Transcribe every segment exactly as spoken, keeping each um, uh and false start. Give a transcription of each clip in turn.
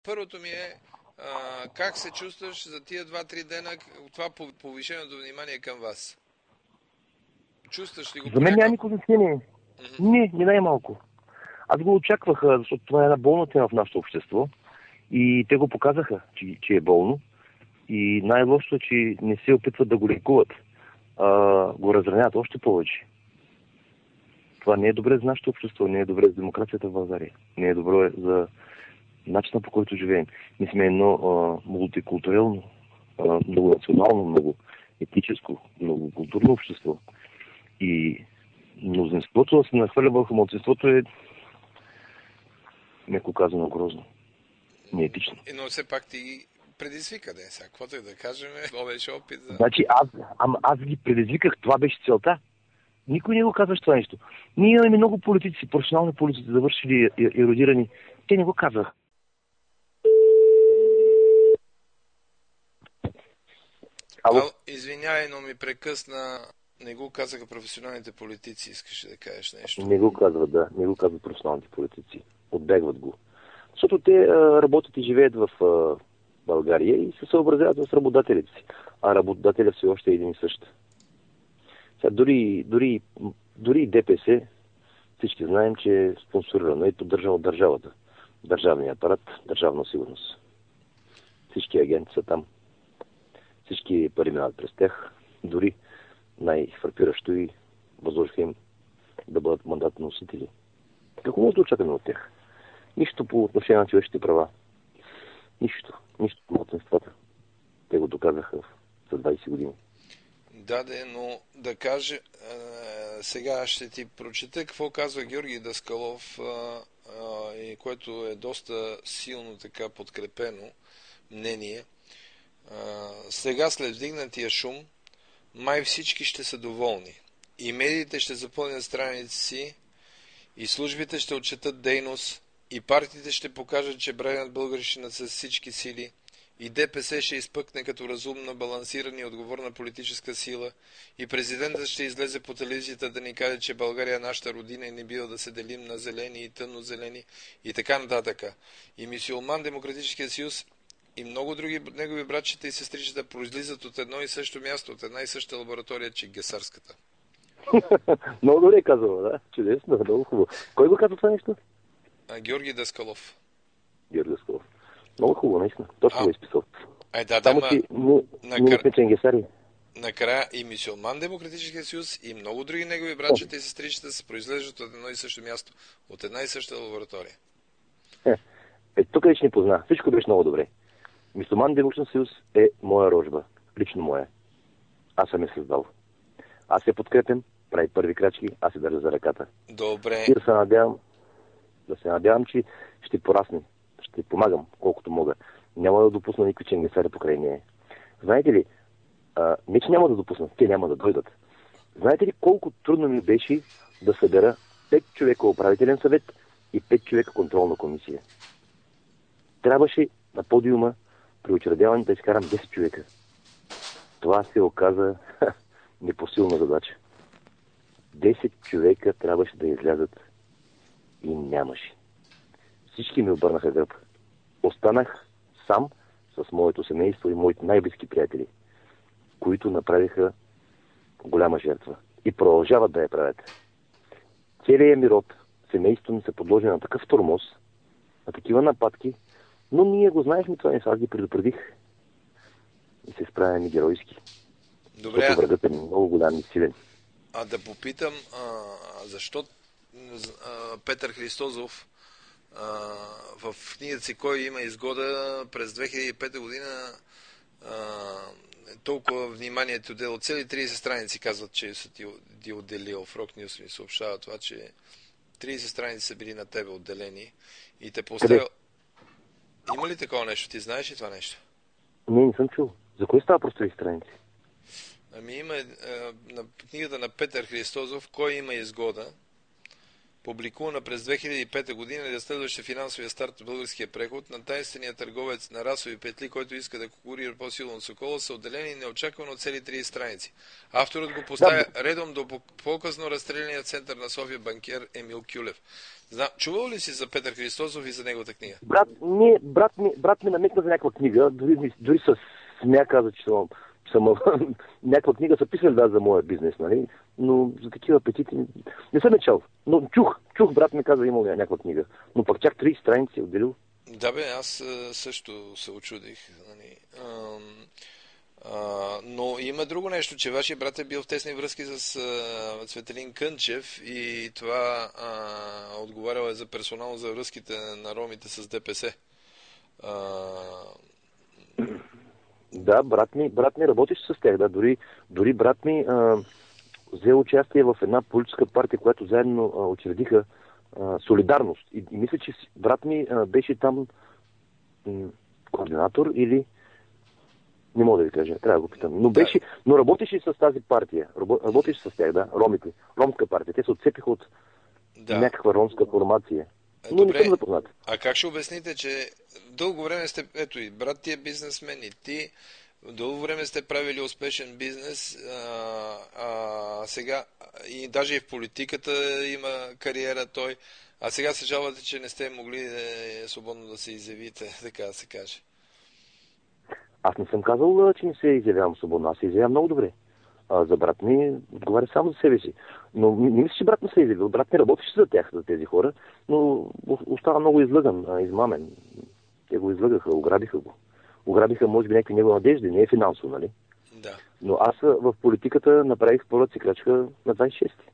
първото ми е а, как се чувстваш за тия два-три дена, това повишеното внимание към вас? Чувстваш ли го? За мен няма никакво значение. Mm-hmm. Не, не най-малко. Аз го очаквах, защото това е една болна тема в нашето общество. И те го показаха, че, че е болно. И най-лошото е, че не се опитват да го лекуват. А, го разранят още повече. Това не е добре за нашето общество, не е добре за демокрацията в България. Не е добре за начина, по който живеем. Ние сме едно а, мултикултурално, а, много национално, много етническо, много културно общество. И мнозинството да се нахвърля върху младсинството е, меко казано, грозно. Неетично. Но все пак ти предизвика, да е сега. Каквото и да кажем, това беше опит за... Значи аз, ам, аз ги предизвиках, това беше целта. Никой не го казваш това нещо. Ние имаме много политици, професионални политици, завършили еродирани. Те не го казвах. Ало? А, извинявай, но ми прекъсна. Не го казаха професионалните политици, искаш да кажеш нещо? Не го казват, да. Не го казват професионалните политици. Отбегват го. Защото те а, работят и живеят в а, България и се съобразяват с работодателите си. А работодателя все още е един и същ. Сега, дори, дори, дори и ДПС, всички знаем, че е спонсорирано и поддържано от държавата. Държавния апарат, държавна сигурност. Всички агенти са там. Всички пари минават през тях. Дори най-фрапиращо и възложиха им да бъдат мандатоносители. Какво може да очакваме от тях? Нищо по отношение на човешките права. Нищо. Нищо по младсинствата. Те го доказаха за двайсет години. Да, да, но да каже, е, сега ще ти прочета какво казва Георги Даскалов, е, е, което е доста силно така подкрепено мнение. Е, сега след вдигнатия шум, май всички ще са доволни. И медиите ще запълнят страници си, и службите ще отчетат дейност, и партиите ще покажат, че бранят българщината с всички сили, и ДПС ще изпъкне като разумна, балансирана и отговорна политическа сила, и президентът ще излезе по телевизията да ни каже, че България е нашата родина и не бива да се делим на зелени и тъмнозелени, и така нататък. И Мюсюлман, Демократическия съюз и много други негови братчета и сестричета произлизат от едно и също място, от една и съща лаборатория, че Гесарската. Много добре казвам, да? Чудесно, много хубаво. Кой го казва това нещо? А, Георги Даскалов. Георги Даскалов. Много хубаво, наистина. Точно го е изписал. Ай, да, Само, да, че ние не сме ченгесари. Накрая и Мюсюлман, Демократическия съюз и много други негови братчета и сестричета се произлежат от едно и също място, от една и съща лаборатория. Е, е тук вече не позна. Всичко беше много добре. Мюсюлман, Демократическия съюз е моя рожба. Лично моя. Аз съм я създал. Аз я подкрепям, прави първи крачки, аз се държа за ръката. Добре. И да се надявам, да се надявам, че ще порасне. Ще помагам, колкото мога. Няма да допусна никой ченгесари покрай нея. Знаете ли, а, не че няма да допуснат, те няма да дойдат. Знаете ли колко трудно ми беше да събера пет човека управителен съвет и пет човека контролна комисия? Трябваше на подиума при учредяването да изкарам десет човека. Това се оказа непосилна задача. десет човека трябваше да излязат и нямаше. Всички ми обърнаха гръб. Останах сам с моето семейство и моите най-близки приятели, които направиха голяма жертва и продължават да я правят. Целият ми род, семейството ми са подложени на такъв тормоз, на такива нападки, но ние го знаехме това, аз ги предупредих и се справяме геройски. Добре. Защото врагът е много голям и силен. А да попитам, а, защо а, Петър Христозов а, в книгата си "Кой има изгода" през две хиляди и пета година а, толкова внимание ти отделил. Цели трийсет страници казват, че са ти, ти отделил. В Rock News ми съобщава това, че трийсет страници са били на тебе отделени и те поставил... Има ли такова нещо? Ти знаеш ли това нещо? Не, не съм чул. За кой става просто трийсет страници? Ами има е, на книгата на Петър Христозов "Кой има изгода", публикувана през две хиляди и пета година, разследваща финансовия старт от българския преход, на тайнствения търговец на расови петли, който иска да конкурира по-силно от Сокола, са отделени неочаквано цели тридесет страници. Авторът го поставя да, редом до по-късно разстреляния център на София банкер Емил Кюлев. Зна, чувал ли си за Петър Христосов и за неговата книга? Брат ми, брат ми, брат ми намекна за някаква книга, дори, дори с смя каза, че съм, съм някаква книга са писали да за моя бизнес, нали? Но за такива апетити не съм е чел. Но чух, чух, брат ми каза, имал някаква книга. Но пък чак тридесет страници отделил. Да бе, аз също се очудих. Нали? А, а, но има друго нещо, че вашия брат е бил в тесни връзки с а, Цветелин Кънчев и това а, отговарял е за персонално за връзките на ромите с ДПС. А... Да, брат ми, брат ми работеше с тях, да. Дори, дори брат ми а, взе участие в една политическа партия, която заедно а, учредиха а, Солидарност. И, и мисля, че брат ми а, беше там м, координатор или... Не мога да ви кажа, трябва да го питам. Но, беше, но работеше с тази партия. Работеше с тях, да, ромите. Ромска партия. Те се отцепиха от да. някаква ромска формация. Но Добре, не съм запознат. А как ще обясните, че дълго време сте, ето и брат ти е бизнесмен и ти, дълго време сте правили успешен бизнес, а, а сега и даже и в политиката има кариера той, а сега се жалвате, че не сте могли да, свободно да се изявите, така да се каже. Аз не съм казал, че не се изявявам свободно, аз се изявявам много добре. А, за брат ми отговаря само за себе си. Но не мисля, че брат ми се е изявил. Брат ми работеше за тях, за тези хора, но остава много излъган, измамен. Те го излъгаха, ограбиха го. Ограбиха, може би, някакви негови надежди, не е финансово, нали? Да. Но аз в политиката направих първата си крачка на двадесет и шести.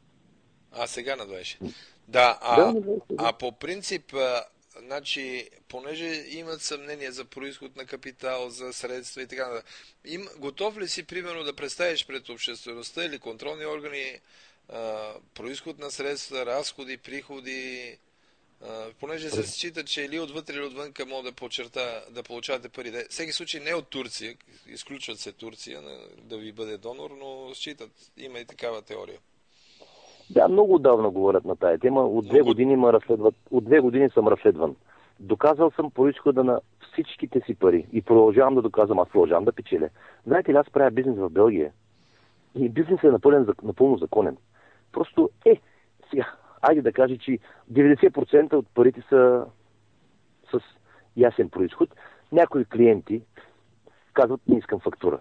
А сега на двадесет и шести. Да, а, да, на двадесет и шести. А по принцип, значи, понеже имат съмнение за произход на капитал, за средства и така, им, готов ли си, примерно, да представиш пред обществеността или контролни органи а, произход на средства, разходи, приходи, а, понеже се счита, че или отвътре или отвънка могат да подчерта, да получавате пари. В всеки случай не от Турция, изключват се Турция да ви бъде донор, но считат, има и такава теория. Да, много отдавна говорят на тая тема. От две много... години ма разследват. От две години съм разследван. Доказал съм произхода на всичките си пари. И продължавам да доказвам. Аз продължавам да печеля. Знаете ли, аз правя бизнес в Белгия. И бизнесът е напълен, напълно законен. Просто е, сега, айде да кажа, че деветдесет процента от парите са с ясен произход. Някои клиенти казват, не искам фактура.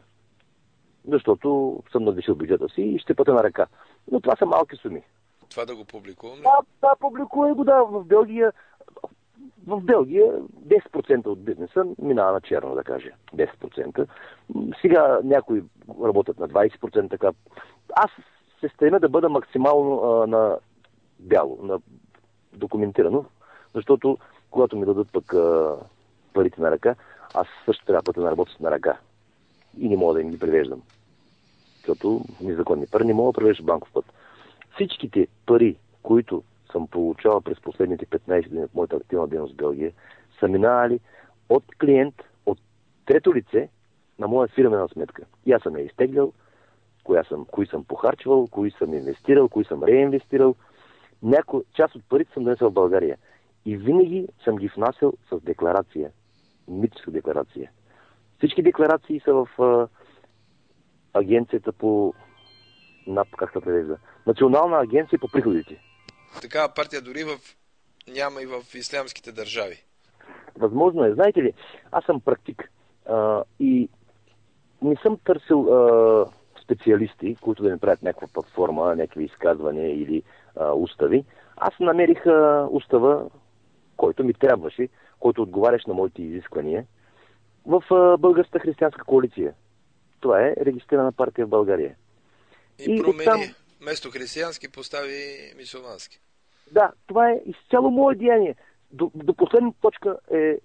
Защото съм надвишил бюджета си и ще пътя на ръка. Но това са малки суми. Това да го публикуваме? Да, да, публикувай го, да. В Белгия, в Белгия десет процента от бизнеса минава на черно, да кажа. десет процента. Сега някои работят на двадесет процента. Така. Аз се стремя да бъда максимално а, на бяло, на документирано, защото когато ми дадат пък а, парите на ръка, аз също трябва да работя на ръка. И не мога да им ги превеждам. Защото незаконни пари не мога да превежда банков път. Всичките пари, които съм получавал през последните петнадесет години от моята активна дейност в Белгия, са минали от клиент, от трето лице на моя фирмена сметка. И аз съм я изтеглял, коя съм, кои съм похарчвал, кои съм инвестирал, кои съм реинвестирал. Няко, част от парите съм донесъл в България. И винаги съм ги внасял с декларация. Митническа декларация. Всички декларации са в а, агенцията по НАП, как се превежда? Национална агенция по приходите. Такава партия дори в... няма и в ислямските държави. Възможно е. Знаете ли, аз съм практик а, и не съм търсил а, специалисти, които да ми правят някаква платформа, някакви изказвания или а, устави. Аз намерих а, устава, който ми трябваше, който отговаряш на моите изисквания в а, Българската християнска коалиция. Това е регистрирана партия в България. И, и промени, оттам... вместо християнски постави мюсюлмански. Да, това е изцяло мое деяние. До, до последната точка е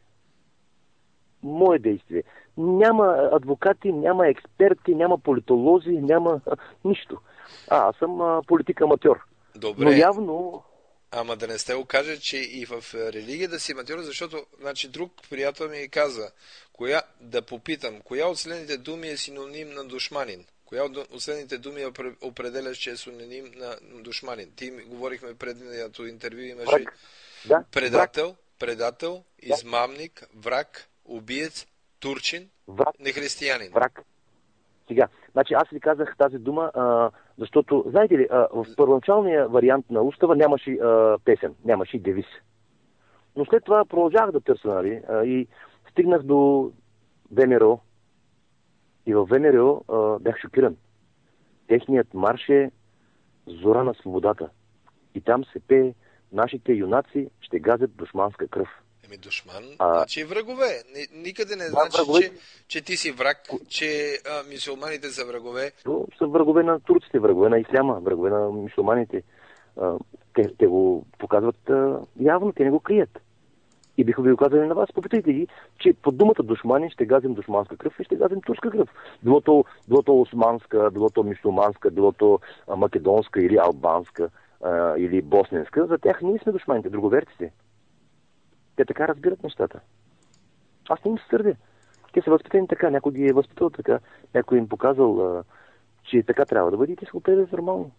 мое действие. Няма адвокати, няма експерти, няма политолози, няма а, нищо. А, аз съм а, политик-аматьор. Добре. Но явно... Ама да не сте окаже, че и в религията си аматьор, защото значи, друг приятел ми каза, коя, да попитам, коя от следните думи е синоним на душманин? Коя от последните думи определяш, че е синоним на душманин? Ти говорихме предното интервю, имаше Враг. Да, предател, враг. предател, измамник, враг, убиец, турчин, Враг. нехристиянин. Враг. Сега, значи аз ви казах тази дума, а, защото, знаете ли, а, в първоначалния вариант на устава нямаше а, песен, нямаше и девиз. Но след това продължавах да търся, нали, а, и стигнах до ВМРО. И в ВМРО а, бях шокиран. Техният марш е Зора на свободата. И там се пее: нашите юнаци ще газят душманска кръв. Еми душман, А, значи врагове. Никъде не да, значи, врагове. че, че ти си враг, че а, мюсюлманите са врагове. То са врагове на турците, врагове на исляма, врагове на мюсюлманите. А, те, те го показват а, явно, те не го крият. И биха ви го казали на вас, попитайте ги, че под думата душмани ще газим душманска кръв и ще газим турска кръв. Било то, било то османска, било то мюсюлманска, било то а, македонска или албанска, а, или босненска. За тях ние сме душманите, друговерците. Те така разбират нещата. Аз не им се сърдя. Те са възпитани така, някой ги е възпитал така, някой им показал, а, че така трябва да бъде и те са го приели нормално.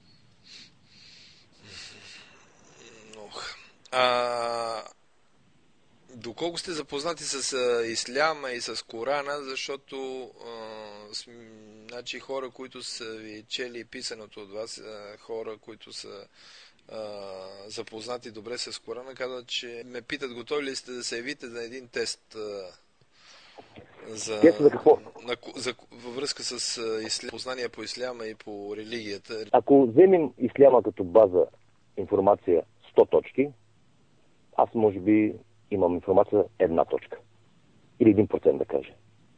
А, доколко сте запознати с а, исляма и с Корана, защото а, с, значи, хора, които са ви чели писаното от вас, а, хора, които са а, запознати добре с Корана, казват, че ме питат, готови ли сте да се явите на един тест а, за, за какво? на, за, във връзка с исля, познания по исляма и по религията. Ако вземем исляма като база информация сто точки, аз може би имам информация една точка. Или един процент да кажа.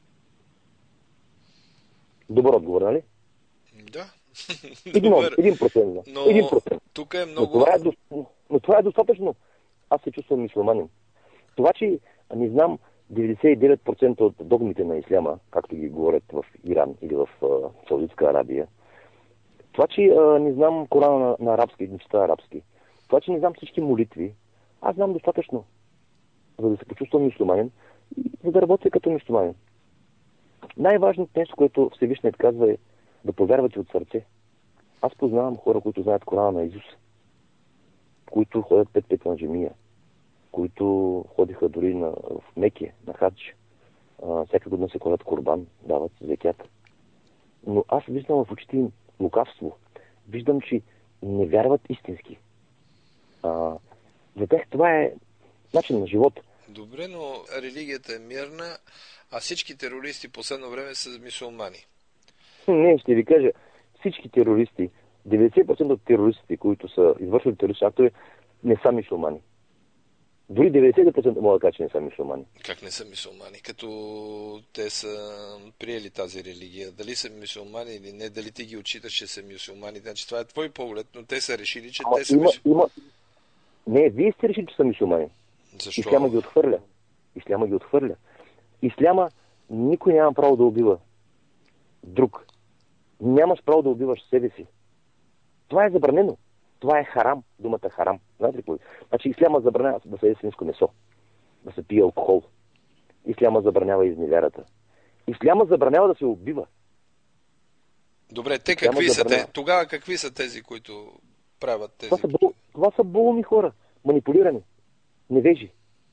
Добър отговор, нали? Да. Един, един процент. Но един процент. тук е много... Но това е, но това е достатъчно. Аз се чувствам мюсюлманин. Това, че не знам деветдесет и девет процента от догмите на исляма, както ги говорят в Иран или в uh, Саудитска Арабия, това, че uh, не знам Корана на, на арабски, не чета арабски, това, че не знам всички молитви, аз знам достатъчно, за да се почувствам мюсюлманин и за да работя като мюсюлманин. Най-важното нещо, което Всевишният казва, е да повярвате от сърце. Аз познавам хора, които знаят Корана на Исус, които ходят пет пъти на джамия, които ходиха дори на, в Мекия, на хадж. А, всяка година се кладат курбан, дават зекят. Но аз виждам в очите им лукавство. Виждам, че не вярват истински. А, за тях това е начин на живот. Добре, но религията е мирна, а всички терористи последно време са мюсюлмани. Не, ще ви кажа, всички терористи, деветдесет процента от терористите, които са извършили терористични актове, не са мюсюлмани. Дори деветдесет процента мога да кажа, че не са мюсюлмани. Как не са мюсюлмани? Като те са приели тази религия. Дали са мюсюлмани или не, дали ти ги отчиташ, че са мюсюлмани. Значи това е твой поглед, но те са решили, че Ама те са има, мюсюлмани. има... Не, вие сте решили, че са мюсюлмани. Защо? Исляма ги отхвърля. Исляма ги отхвърля. Исляма никой няма право да убива друг. Нямаш право да убиваш себе си. Това е забранено. Това е харам, думата харам. Знаете ли какво? Значи исляма забранява да се яде свинско месо, да се пие алкохол. Исляма забранява изневярата. Исляма забранява да се убива. Добре, те Исляма какви забранява. са те? Тогава какви са тези, които правят тези? Това са, бол... това са болни хора, манипулирани, невежи.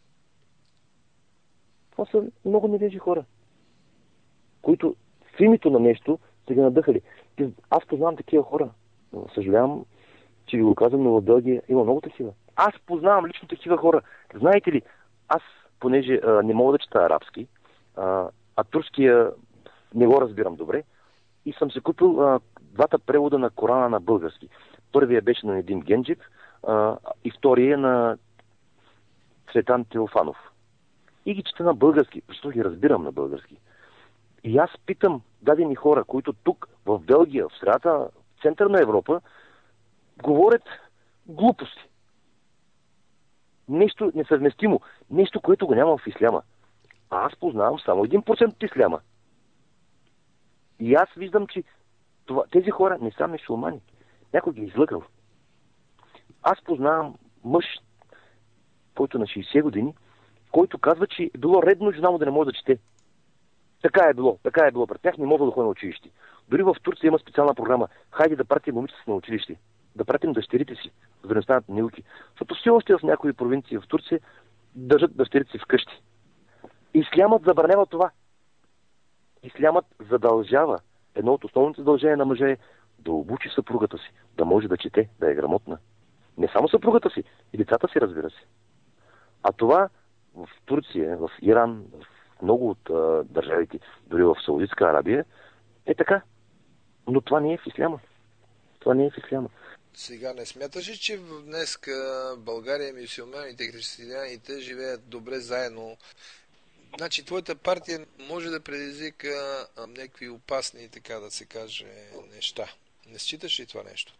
Това са много невежи хора, които в името на нещо са ги надъхали. Аз познавам такива хора. Съжалявам, че ви го казвам, но в Белгия има много такива. Аз познавам лично такива хора. Знаете ли, аз, понеже а, не мога да чета арабски, а, а турския не го разбирам добре, и съм се купил а, двата превода на Корана на български. Първия беше на Недим Генджик, а, и втория е на Цветан Теофанов. И ги чета на български, защото ги разбирам на български. И аз питам дадени хора, които тук, в Белгия, в средата, в центъра на Европа, говорят глупости. Нещо несъвместимо. Нещо, което го няма в исляма. А аз познавам само един процент от исляма. И аз виждам, че това, тези хора не са мюсюлмани. Някой ги е излъгал. Аз познавам мъж, който на шейсет години, който казва, че е било редно жена му да не може да чете. Така е било, така е било. Пред тях не мога да ходя на училище. Дори в Турция има специална програма. Хайде да пратим момичета си на училище. Да пратим дъщерите си, за да не станат науки. Защото все още в някои провинции в Турция държат дъщерите си вкъщи. Ислямът забранява това. Ислямът задължава. Едно от основните задължения на мъжа е да обучи съпругата си, да може да чете, да е грамотна. Не само съпругата си, и децата си, разбира се. А това в Турция, в Иран, в много от а, държавите, дори в Саудитска Арабия, е така. Но това не е в исляма. Това не е в исляма. Сега не смяташ ли, че днес България, мюсюлманите и християните живеят добре заедно? Значи, твоята партия може да предизвика някакви опасни, така да се каже, неща. Не считаш ли това нещо?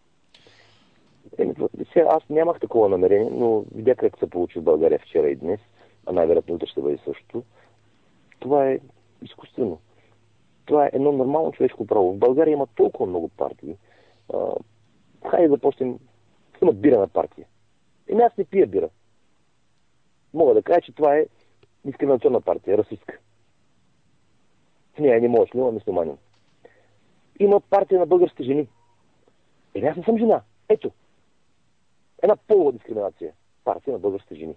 Е, сега, аз нямах такова намерение, но видях как се получи в България вчера и днес, а най-вероятно утре ще бъде същото. Това е изкуствено. Това е едно нормално човешко право. В България има толкова много партии. А, хайде да почнем. Има бирана партия. Еми аз не пия бира. Мога да кажа, че това е дискриминационна партия, расистка. В нея не можеш, няма мюсюлманин. Има партия на българските жени. Еми аз не съм жена. Ето. Една полова дискриминация. Партия на българските жени.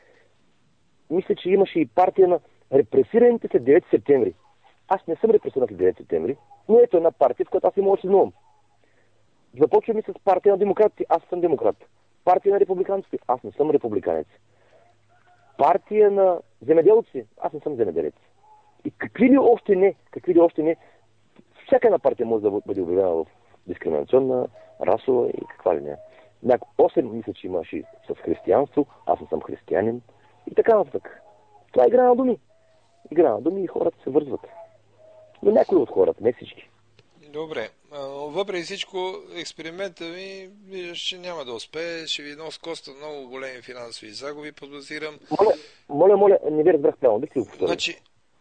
Мисля, че имаше и партия на репресираните след девети септември. Аз не съм репресиран след девети септември, но ето една партия, в която аз не мога да се знам. Започваме с партия на демократите. Аз съм демократ. Партия на републиканците. Аз не съм републиканец. Партия на земеделци. Аз не съм земеделец. И какви ли още не, какви ли още не, всяка една партия може да бъде обявена в дискриминационна, расова и каква ли не. Няко осем мисля, че имаше с християнство, аз не съм християнин и така нататък. Това е игра на думи. Игра на думи и хората се вързват. Но някои от хората, не всички. Добре. Въпреки всичко, експеримента ви, виждаш, че няма да успее. Ще ви нос коста много големи финансови загуби, подозирам. Моля, моля, моля, не ви разбрах правилно. Бих ли го повторил? Значи,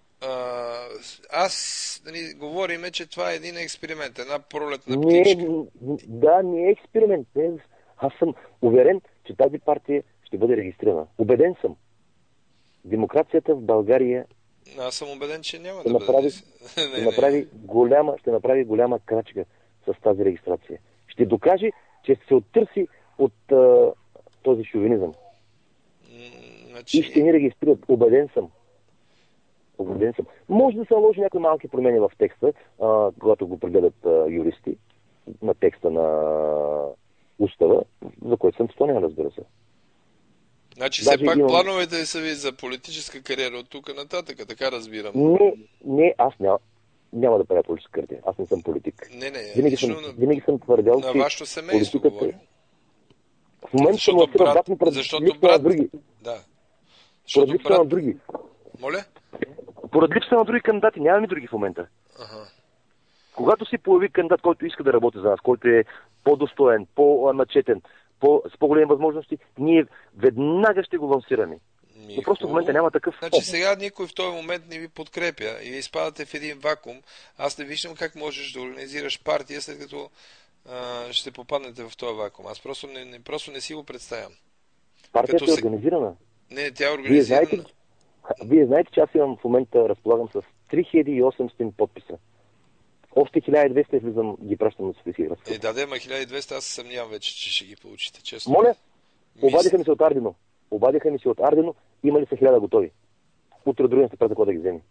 аз, нали, говориме, че това е един експеримент, една пролетна птичка. Не, да, не е експеримент. Не. Аз съм уверен, че тази партия ще бъде регистрирана. Убеден съм. Демокрацията в България Аз съм убеден, че няма ще да направи, бъде. ще, не, направи не. Голяма, ще направи голяма крачка с тази регистрация. Ще докаже, че се оттърси от а, този шовинизъм. Значи... И ще ни регистрират. Убеден съм. Убеден съм. Може да се наложи някои малки промени в текста, а, когато го прегледат а, юристи, на текста на устава, за който съм склонен, разбира се. Значи все пак имам... плановете са ви за политическа кариера от тук нататък, така разбирам. Не, не, аз няма, няма да правя политическа кариера. Аз не съм политик. Не, не, винаги, съм, на... винаги съм твърдял, на че вашето семейство политиката... говоря. В момента съм лансирал брат ми пред липса брат... на други. Да. Поради липса брат... на други. Моля? Поради липса на други кандидати. Нямаме други в момента. Ага. Когато си появи кандидат, който иска да работи за нас, който е по-достоен, по-начетен, по, с по-големи възможности, ние веднага ще го лансираме. Но просто в момента няма такъв. Значи сега никой в този момент не ви подкрепя и ви изпадате в един вакуум. Аз не виждам как можеш да организираш партия, след като а, ще попаднете в този вакуум. Аз просто не, не, просто не си го представям. Партията като е организирана. Не, тя е организирана. Вие знаете, вие знаете, че аз имам в момента, разполагам с три хиляди и осемстотин подписа. Още хиляда и двеста влизам, ги пращам на Софийски градски. Е, да, да, ма хиляда и двеста, аз се съмнявам вече, че ще ги получите, честно. Моля, обадиха ми се от Ардино. Обадиха ми се от Ардино, има ли са хиляда готови. Утре другия се пред да ги вземе.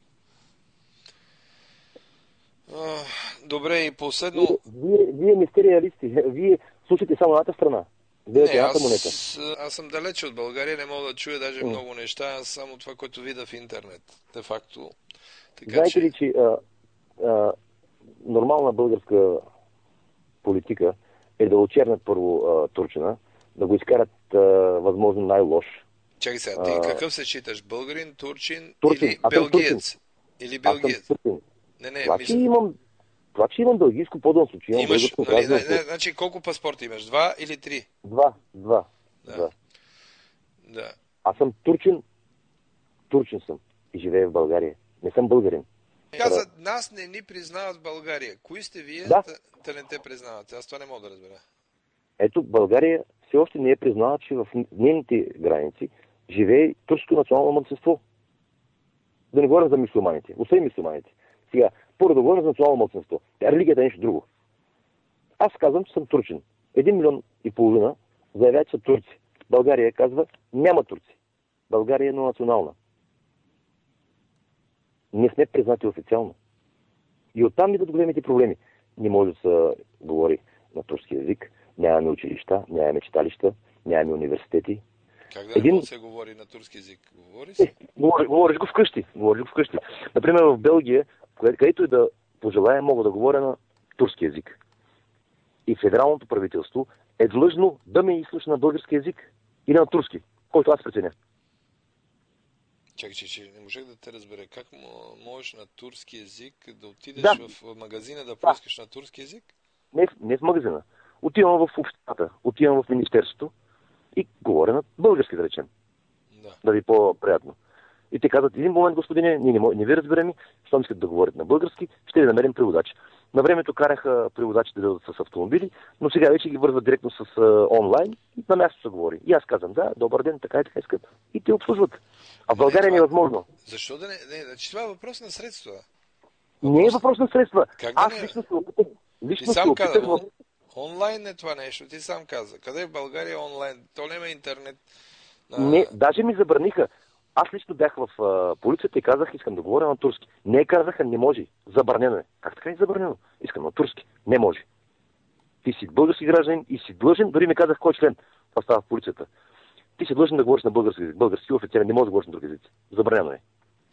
Добре, и последно... Вие, вие, вие мисте реалисти. Вие слушате само едната страна. Не, аз, аз съм далече от България, не мога да чуя даже mm. много неща, само това, което видя в интернет. Де факто. Така, знаете че... ли, че а, а, нормална българска политика е да очернат първо а, турчина, да го изкарат а, възможно най-лош. Чакай сега, ти а... какъв се считаш? Българин, турчин, турчин. или белгиец? Или белгиец? Не, не, това, мисля... че имам, това, че имам белгийско по-дълно случай. Имам имаш, нали, не, не, значи колко паспорта имаш? Два или три? Два, два. Да. два. Да. Аз съм турчин, турчин съм и живея в България. Не съм българин. Каза, нас не ни признават в България. Кои сте вие, да, да не те признават? Аз това не мога да разбера. Ето, България все още не е признала, че в нейните граници живее турско национално мълцинство. Да не говорим за мюсюлманите. Освен мюсюлманите. Сега, първо да говорим за национално младсинство. Религията е нещо друго. Аз казвам, че съм турчин. Един милион и половина заявяват, че са турци. България казва, няма турци. България е еднонационална. Не сме признати официално. И оттам идват големите проблеми. Не може да се говори на турски език, нямаме училища, нямаме читалища, нямаме университети. Как да не Един... може да се говори на турски език? Говори се? Е, говори, говориш го вкъщи. Говориш го вкъщи. Например, в Белгия, където и да пожелая, мога да говоря на турски език. И федералното правителство е длъжно да ме изслуша на български език или на турски, който аз преценя. Чакай, че, че не можех да те разбера. Как можеш на турски език да отидеш да. в магазина да поискаш да. на турски език? Не, не в магазина. Отивам в общината, отивам в министерството и говоря на български, да речем. Да. Да ви по-приятно. И те казват, един момент, господине, ние не, не ви разберем, щом искат да говорят на български, ще ви намерим преводач. На времето караха преводачите да с автомобили, но сега вече ги вързват директно с а, онлайн и на място се говори. И аз казвам, да, добър ден, така и така искат. И те обслужват. А в България не е невъзможно. Защо да не? не значи това е въпрос на средства. Въпрос... Не е въпрос на средства. Как аз да не... лично се опитах. Лично Ти сам каза, в... онлайн е това нещо, ти сам каза. Къде е в България онлайн? То няма интернет. А... Не, даже ми забраниха. Аз лично бях в а, полицията и казах, искам да говоря на турски. Не казаха, не може. Забранено е. Как така е забранено? Искам на турски. Не може. Ти си български гражданин и си длъжен, дори ми казах кой член. Това става в полицията. Ти си длъжен да говориш на български език. Български официален не може да говориш на други езици. Забранено е.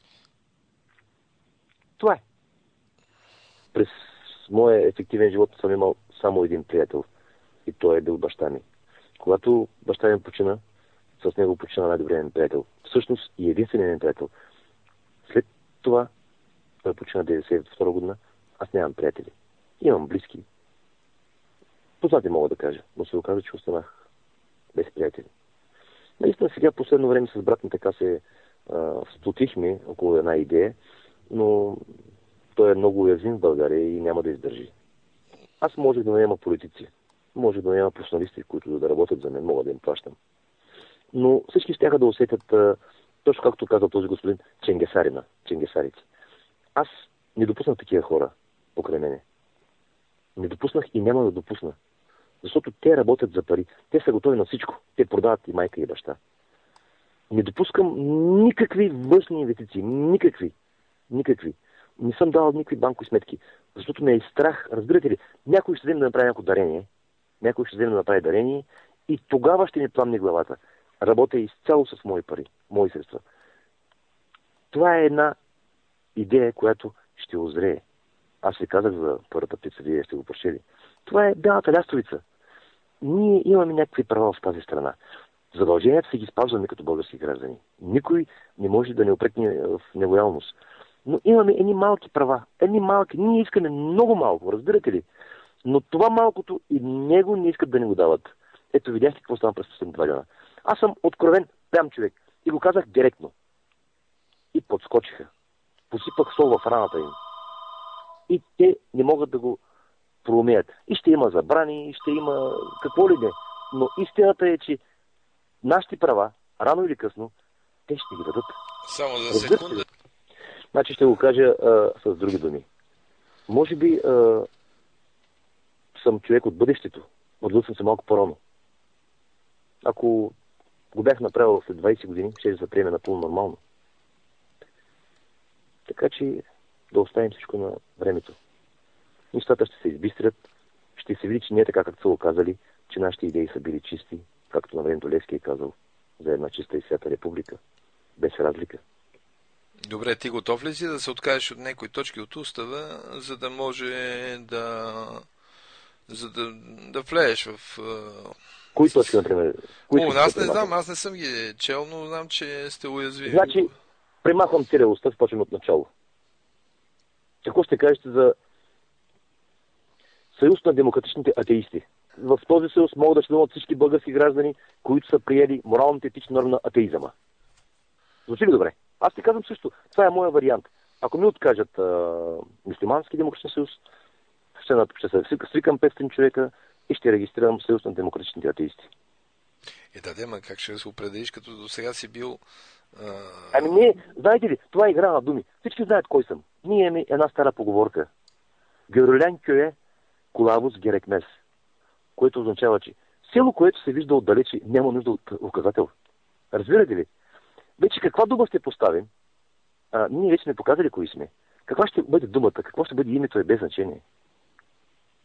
Това е. През моя ефективен живот съм имал само един приятел. И той е бил баща ми. Когато баща ми почина, с него почина най-добрият ми приятел. Всъщност и единственият ми приятел. След това, той почина деветдесет и втора година, аз нямам приятели. Имам близки. Познати мога да кажа, но се оказа, че останах без приятели. Наистина сега последно време с брат ми така се сплотихме около една идея, но той е много уязвим в България и няма да издържи. Аз можех да наема политици, можех да наема професионалисти, които да работят за мен, мога да им плащам. Но всички щяха да усетят, а, точно както казал този господин, ченгесарина, ченгесарите. Аз не допуснах такива хора покрай мене. Не допуснах и няма да допусна. Защото те работят за пари. Те са готови на всичко. Те продават и майка и баща. Не допускам никакви външни инвестиции. Никакви. Никакви. Не съм давал никакви банкови сметки. Защото ме е страх. Разбирате ли? Някой ще вземе да направи някакво дарение. Някой ще вземе да направи дарение и тогава ще ми пламне главата. Работя изцяло с мои пари, мои средства. Това е една идея, която ще озрее. Аз ви казах за първата птица, вие сте го прочели. Това е бялата лястовица. Ние имаме някакви права в тази страна. Задълженията си ги спазваме като български граждани. Никой не може да не упрекне в нелоялност. Но имаме едни малки права. Едни малки. Ние искаме много малко, разбирате ли? Но това малкото и него не искат да ни го дават. Ето, видяхте какво става през последните два дена. Аз съм откровен, прям човек. И го казах директно. И подскочиха. Посипах сол в раната им. И те не могат да го проумеят. И ще има забрани, и ще има какво ли не. Но истината е, че нашите права, рано или късно, те ще ги дадат. Само за секунда. Значи ще го кажа а, с други думи. Може би а, съм човек от бъдещето. Родил съм се малко по-рано. Ако го бях направил след двайсет години, ще да се приеме напълно нормално. Така че да оставим всичко на времето. Нещата ще се избистрят, ще се види, че не е така, както са го казали, че нашите идеи са били чисти, както на времето Левски е казал, за една чиста и свята република, без разлика. Добре, ти готов ли си да се откажеш от някои точки от устава, за да може да за да, да влееш в... Кои точки, например? Кои О, аз не знам, аз не съм ги чел, но знам, че сте уязвими. Значи, премахвам целия устав, почвам от начало. Какво ще кажете за Съюз на демократичните атеисти? В този съюз могат да членуват всички български граждани, които са приели моралните етични норми на атеизъма. Звучи ли добре? Аз ти казвам също. Това е моя вариант. Ако ми откажат а, мюсюлмански демократичен съюз, ще, ще се свикам петстотин човека и ще регистрирам Съюз на демократичните атеисти. Е, да, да, ма как ще се определиш, като до сега си бил... А... Ами не, знаете ли, това е игра на думи. Всички знаят кой съм. Ние имаме една стара поговорка. Геролян кюе, колавус герекмес. Което означава, че село, което се вижда отдалече, няма нужда от указател. Разбирате ли? Вече каква дума ще поставим? А, ние вече не показали кои сме. Каква ще бъде думата? Какво ще бъде името е без значение.